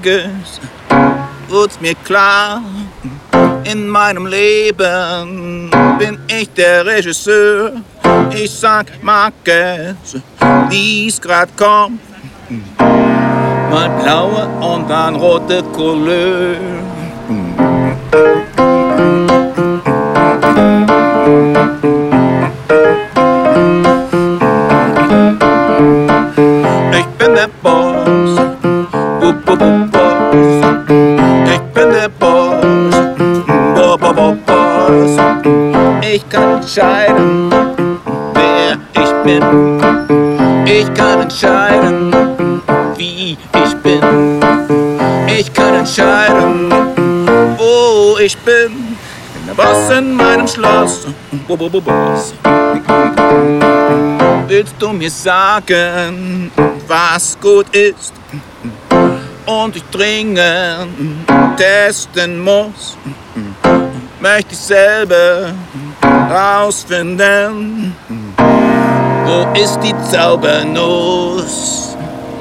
Tages wurd's mir klar, in meinem Leben bin ich der Regisseur. Ich sag, mag es, wie's grad kommt, mal blaue und dann rote Couleur. Ich bin der Boss, Boss. Ich bin der Boss, Boss. Ich kann entscheiden, wer ich bin. Ich kann entscheiden, wie ich bin. Ich kann entscheiden, wo ich bin. Ich bin der Boss in meinem Schloss, Boss. Willst du mir sagen, was gut ist und ich dringend testen muss? Möchte ich selber rausfinden, wo ist die Zaubernuss?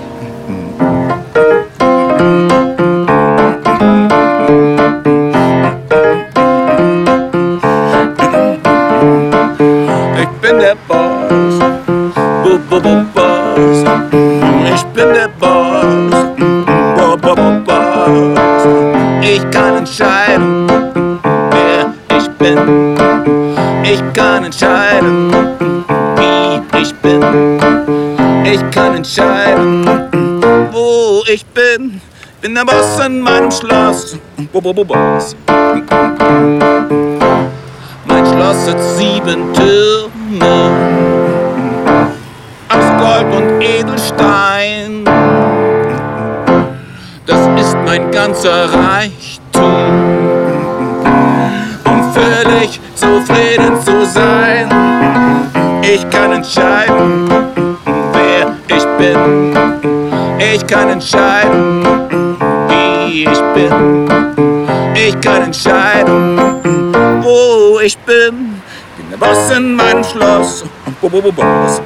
Ich bin der Boss, Boss. Ich bin der Boss, Boss. Ich kann entscheiden, wer ich bin. Ich kann entscheiden, wie ich bin. Ich kann entscheiden, wo ich bin. Bin der Boss in meinem Schloss, Boss. Mein Schloss hat 7 Türme aus Gold und Edelstein. Das ist mein ganzer Reichtum, um völlig zufrieden zu sein. Ich kann entscheiden, wer ich bin. Ich kann entscheiden, wie ich bin. Ich kann entscheiden, wo ich bin. Bin der Boss in meinem Schloss, Boss.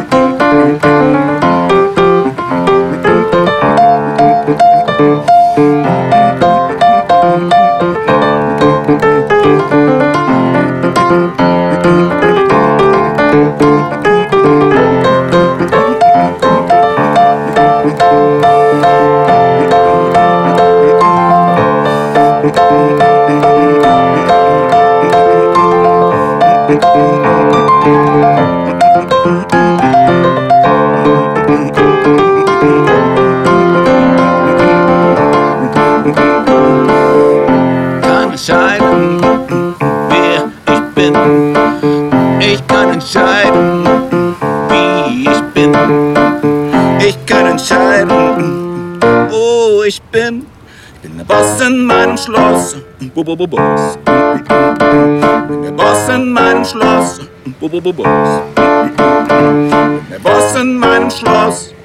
Kann entscheiden, wer ich bin. Ich kann entscheiden, wie ich bin. Ich kann entscheiden, wo ich bin. Ich bin der Boss in meinem Schloss, Boss. Bin der Boss in meinem Schloss, Boss. Bin der Boss in meinem Schloss.